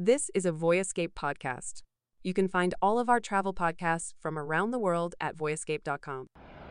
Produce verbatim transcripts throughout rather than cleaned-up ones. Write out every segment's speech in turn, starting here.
This is a Voyescape podcast. You can find all of our travel podcasts from around the world at voyescape dot com.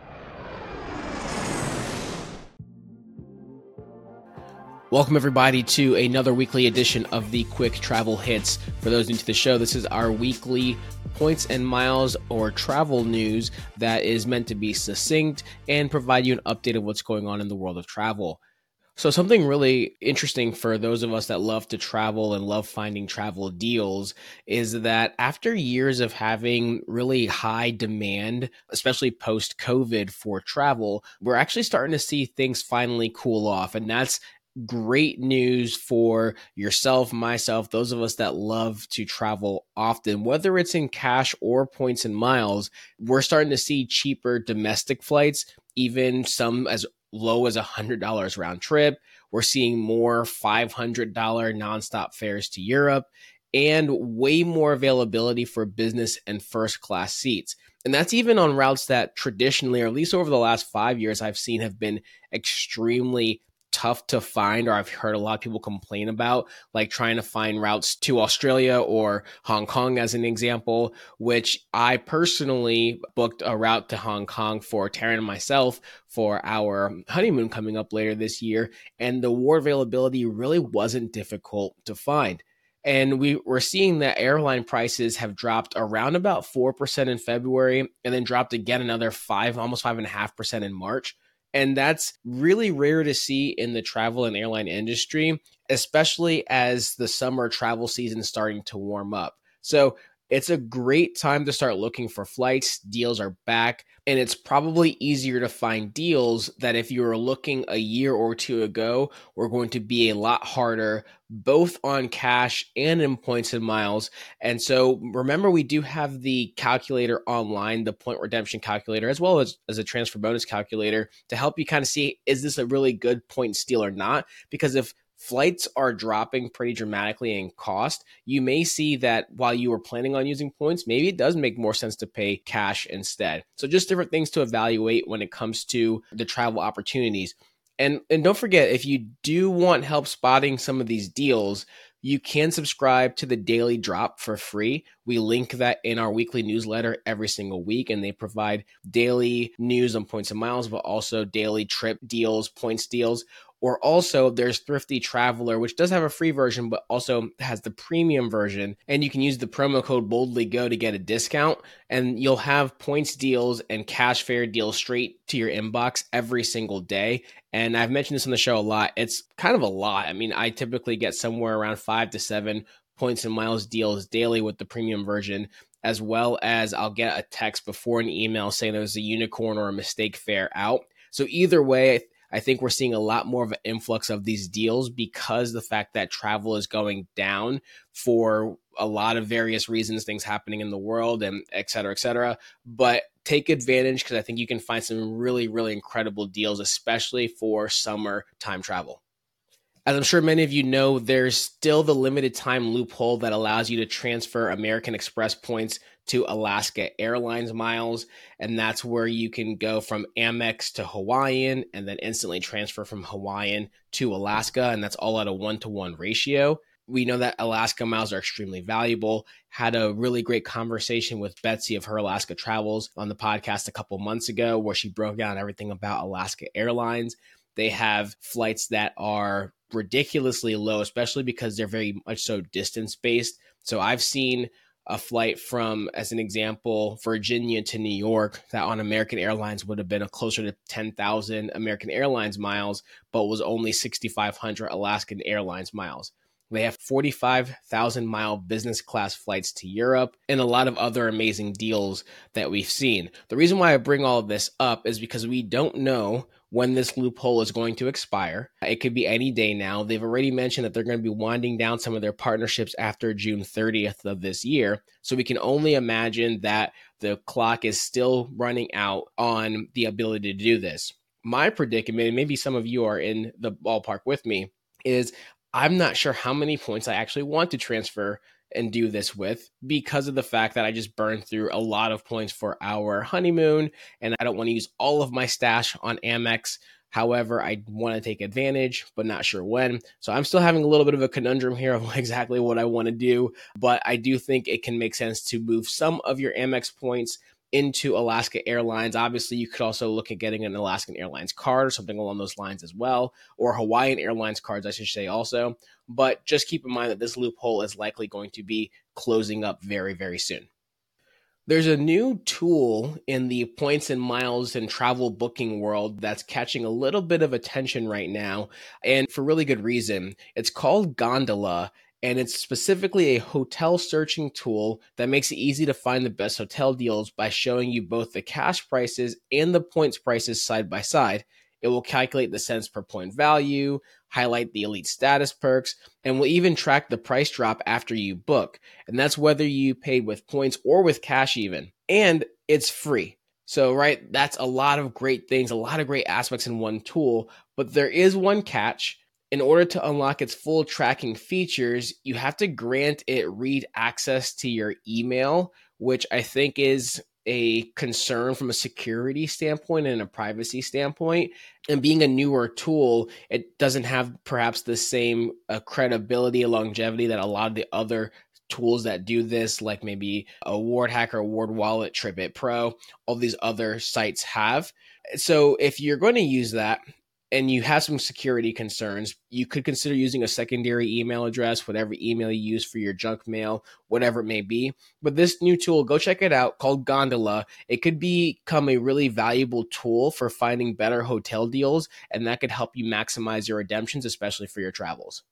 Welcome, everybody, to another weekly edition of the Quick Travel Hits. For those new to the show, this is our weekly points and miles or travel news that is meant to be succinct and provide you an update of what's going on in the world of travel. So something really interesting for those of us that love to travel and love finding travel deals is that after years of having really high demand, especially post-COVID for travel, we're actually starting to see things finally cool off. And that's great news for yourself, myself, those of us that love to travel often, whether it's in cash or points and miles. We're starting to see cheaper domestic flights, even some as low as one hundred dollars round trip. We're seeing more five hundred dollars nonstop fares to Europe and way more availability for business and first class seats. And that's even on routes that traditionally, or at least over the last five years, I've seen have been extremely tough to find, or I've heard a lot of people complain about, like trying to find routes to Australia or Hong Kong as an example, which I personally booked a route to Hong Kong for Taryn and myself for our honeymoon coming up later this year. And the war availability really wasn't difficult to find. And we were seeing that airline prices have dropped around about four percent in February and then dropped again another five, almost five and a half percent in March. And that's really rare to see in the travel and airline industry, especially as the summer travel season is starting to warm up. So it's a great time to start looking for flights. Deals are back, and it's probably easier to find deals that if you were looking a year or two ago were going to be a lot harder, both on cash and in points and miles. And so remember, we do have the calculator online, the point redemption calculator, as well as, as a transfer bonus calculator to help you kind of see, is this a really good point steal or not? Because if flights are dropping pretty dramatically in cost, you may see that while you were planning on using points, maybe it does make more sense to pay cash instead. So just different things to evaluate when it comes to the travel opportunities. And, and don't forget, if you do want help spotting some of these deals, you can subscribe to the Daily Drop for free. We link that in our weekly newsletter every single week, and they provide daily news on points and miles, but also daily trip deals, points deals. Or also there's Thrifty Traveler, which does have a free version, but also has the premium version. And you can use the promo code BoldlyGo to get a discount. And you'll have points deals and cash fare deals straight to your inbox every single day. And I've mentioned this on the show a lot. It's kind of a lot. I mean, I typically get somewhere around five to seven points and miles deals daily with the premium version, as well as I'll get a text before an email saying there's a unicorn or a mistake fare out. So either way, I think we're seeing a lot more of an influx of these deals because the fact that travel is going down for a lot of various reasons, things happening in the world and et cetera, et cetera. But take advantage because I think you can find some really, really incredible deals, especially for summer time travel. As I'm sure many of you know, there's still the limited time loophole that allows you to transfer American Express points to Alaska Airlines miles. And that's where you can go from Amex to Hawaiian and then instantly transfer from Hawaiian to Alaska. And that's all at a one-to-one ratio. We know that Alaska miles are extremely valuable. Had a really great conversation with Betsy of Her Alaska Travels on the podcast a couple months ago, where she broke down everything about Alaska Airlines. They have flights that are ridiculously low, especially because they're very much so distance-based. So I've seen a flight from, as an example, Virginia to New York that on American Airlines would have been a closer to ten thousand American Airlines miles, but was only sixty-five hundred Alaskan Airlines miles. They have forty-five thousand mile business class flights to Europe and a lot of other amazing deals that we've seen. The reason why I bring all of this up is because we don't know when this loophole is going to expire. It could be any day now. They've already mentioned that they're going to be winding down some of their partnerships after June thirtieth of this year. So we can only imagine that the clock is still running out on the ability to do this. My predicament, and maybe some of you are in the ballpark with me, is I'm not sure how many points I actually want to transfer and do this with because of the fact that I just burned through a lot of points for our honeymoon and I don't want to use all of my stash on Amex However, I want to take advantage, but not sure when. So I'm still having a little bit of a conundrum here of exactly what I want to do, but I do think it can make sense to move some of your Amex points into Alaska Airlines. Obviously, you could also look at getting an Alaskan Airlines card or something along those lines as well, or Hawaiian Airlines cards, I should say also. But just keep in mind that this loophole is likely going to be closing up very, very soon. There's a new tool in the points and miles and travel booking world that's catching a little bit of attention right now, and for really good reason. It's called Gondola, and it's specifically a hotel searching tool that makes it easy to find the best hotel deals by showing you both the cash prices and the points prices side by side. It will calculate the cents per point value, highlight the elite status perks, and will even track the price drop after you book. And that's whether you paid with points or with cash even. And it's free. So, right, that's a lot of great things, a lot of great aspects in one tool. But there is one catch. In order to unlock its full tracking features, you have to grant it read access to your email, which I think is a concern from a security standpoint and a privacy standpoint. And being a newer tool, it doesn't have perhaps the same uh, credibility and longevity that a lot of the other tools that do this, like maybe Award Hacker, Award Wallet, TripIt Pro, all these other sites have. So if you're going to use that, and you have some security concerns, you could consider using a secondary email address, whatever email you use for your junk mail, whatever it may be. But this new tool, go check it out, called Gondola. It could become a really valuable tool for finding better hotel deals, and that could help you maximize your redemptions, especially for your travels.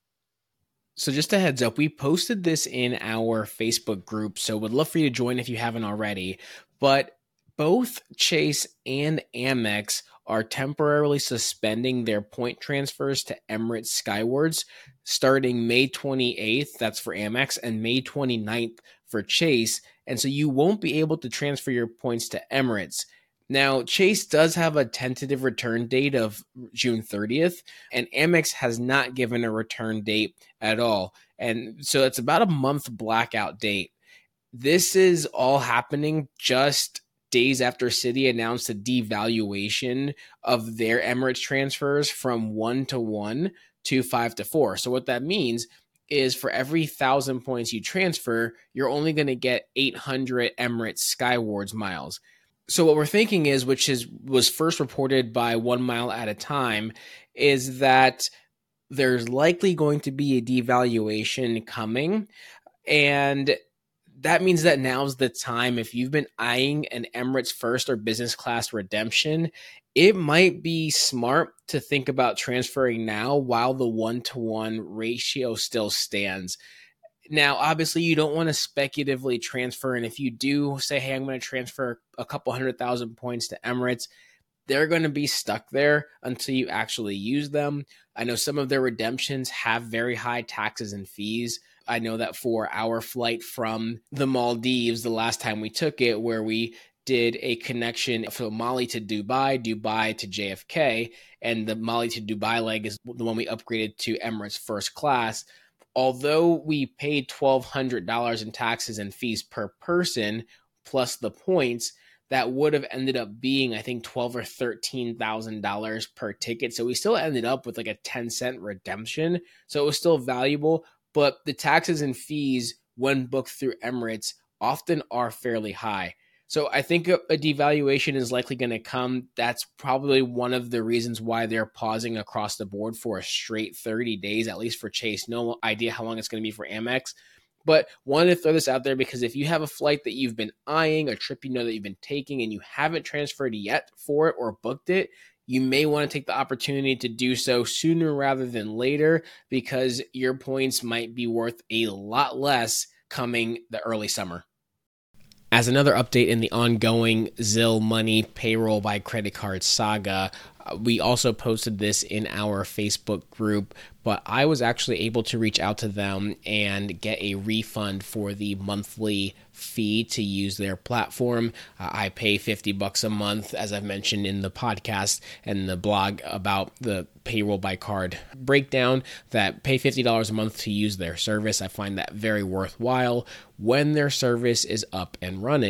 So just a heads up, we posted this in our Facebook group, so would love for you to join if you haven't already. But both Chase and Amex are temporarily suspending their point transfers to Emirates Skywards starting May twenty-eighth, that's for Amex, and May twenty-ninth for Chase. And so you won't be able to transfer your points to Emirates. Now, Chase does have a tentative return date of June thirtieth, and Amex has not given a return date at all. And so it's about a month blackout date. This is all happening just days after Citi announced a devaluation of their Emirates transfers from one to one to five to four. So what that means is for every thousand points you transfer, you're only going to get eight hundred Emirates Skywards miles. So what we're thinking is, which is was first reported by One Mile at a Time, is that there's likely going to be a devaluation coming, and that means that now's the time. If you've been eyeing an Emirates First or business class redemption, it might be smart to think about transferring now while the one-to-one ratio still stands. Now, obviously, you don't want to speculatively transfer, and if you do say, hey, I'm going to transfer a couple hundred thousand points to Emirates, they're going to be stuck there until you actually use them. I know some of their redemptions have very high taxes and fees. I know that for our flight from the Maldives, the last time we took it, where we did a connection from Mali to Dubai, Dubai to J F K, and the Mali to Dubai leg is the one we upgraded to Emirates First Class. Although we paid twelve hundred dollars in taxes and fees per person, plus the points, that would have ended up being, I think, twelve thousand dollars or thirteen thousand dollars per ticket. So we still ended up with like a ten cent redemption. So it was still valuable. But the taxes and fees when booked through Emirates often are fairly high. So I think a, a devaluation is likely going to come. That's probably one of the reasons why they're pausing across the board for a straight thirty days, at least for Chase. No idea how long it's going to be for Amex. But wanted to throw this out there because if you have a flight that you've been eyeing, a trip you know that you've been taking, and you haven't transferred yet for it or booked it, you may want to take the opportunity to do so sooner rather than later because your points might be worth a lot less coming the early summer. As another update in the ongoing Zelle Money payroll by credit card saga, we also posted this in our Facebook group, but I was actually able to reach out to them and get a refund for the monthly fee to use their platform. Uh, I pay fifty bucks a month, as I've mentioned in the podcast and the blog about the payroll by card breakdown, that pay fifty dollars a month to use their service. I find that very worthwhile when their service is up and running.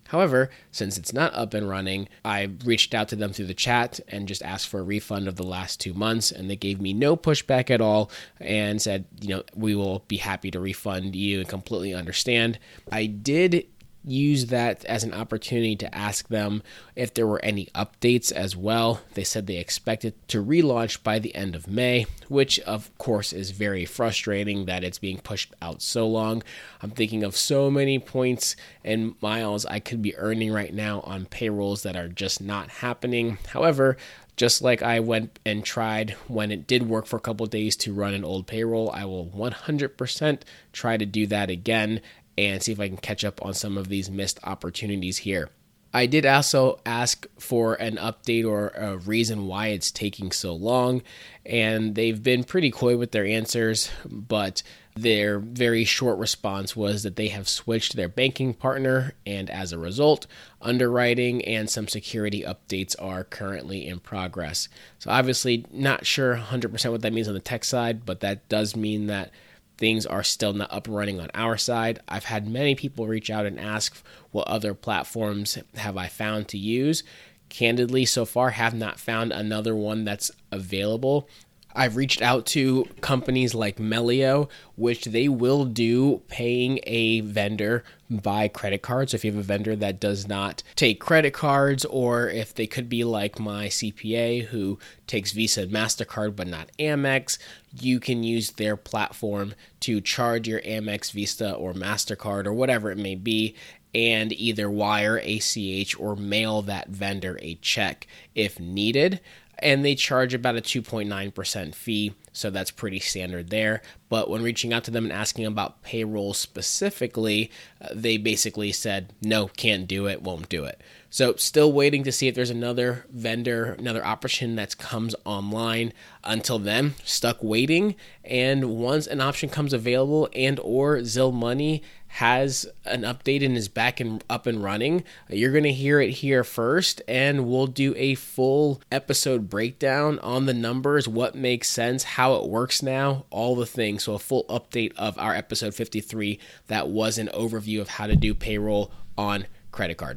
However, since it's not up and running, I reached out to them through the chat and just asked for a refund of the last two months, and they gave me no pushback at all and said, you know, we will be happy to refund you and completely understand. I did use that as an opportunity to ask them if there were any updates as well. They said they expected to relaunch by the end of May, which of course is very frustrating that it's being pushed out so long. I'm thinking of so many points and miles I could be earning right now on payrolls that are just not happening. However, just like I went and tried when it did work for a couple of days to run an old payroll, I will one hundred percent try to do that again and see if I can catch up on some of these missed opportunities here. I did also ask for an update or a reason why it's taking so long, and they've been pretty coy with their answers, but their very short response was that they have switched their banking partner, and as a result, underwriting and some security updates are currently in progress. So obviously not sure one hundred percent what that means on the tech side, but that does mean that things are still not up and running on our side. I've had many people reach out and ask what other platforms have I found to use. Candidly, so far, have not found another one that's available. I've reached out to companies like Melio, which they will do paying a vendor by credit card. So if you have a vendor that does not take credit cards, or if they could be like my C P A who takes Visa and MasterCard but not Amex, you can use their platform to charge your Amex, Visa, or MasterCard, or whatever it may be, and either wire, A C H, or mail that vendor a check if needed. And they charge about a two point nine percent fee, so that's pretty standard there. But when reaching out to them and asking about payroll specifically, uh, they basically said, no, can't do it, won't do it. So still waiting to see if there's another vendor, another option that comes online. Until then, stuck waiting. And once an option comes available and or Zelle Money has an update and is back and up and running, you're going to hear it here first, and we'll do a full episode breakdown on the numbers, what makes sense, how it works now, all the things. So a full update of our episode fifty-three that was an overview of how to do payroll on credit card.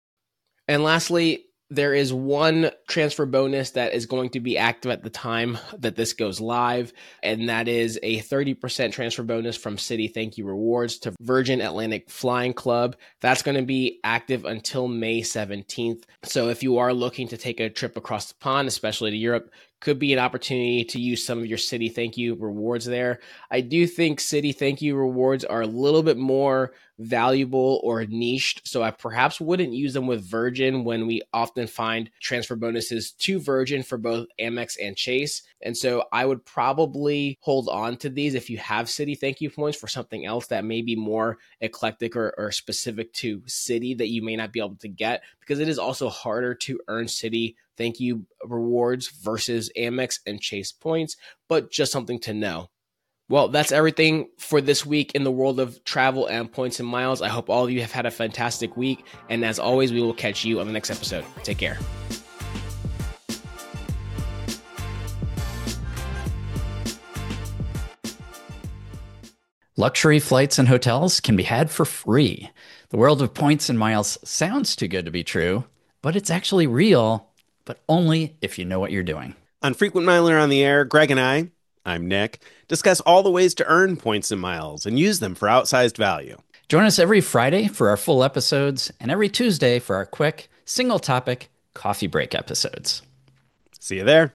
And lastly, there is one transfer bonus that is going to be active at the time that this goes live, and that is a thirty percent transfer bonus from Citi Thank You Rewards to Virgin Atlantic Flying Club. That's going to be active until May seventeenth. So if you are looking to take a trip across the pond, especially to Europe, could be an opportunity to use some of your Citi Thank You rewards there. I do think Citi Thank You rewards are a little bit more valuable or niched, so I perhaps wouldn't use them with Virgin when we often find transfer bonuses to Virgin for both Amex and Chase. And so I would probably hold on to these if you have Citi Thank You points for something else that may be more eclectic or, or specific to Citi that you may not be able to get, because it is also harder to earn Citi Thank You rewards versus Amex and Chase points, but just something to know. Well, that's everything for this week in the world of travel and points and miles. I hope all of you have had a fantastic week. And as always, we will catch you on the next episode. Take care. Luxury flights and hotels can be had for free. The world of points and miles sounds too good to be true, but it's actually real, but only if you know what you're doing. On Frequent Miler on the Air, Greg and I, I'm Nick, discuss all the ways to earn points and miles and use them for outsized value. Join us every Friday for our full episodes and every Tuesday for our quick, single-topic coffee break episodes. See you there.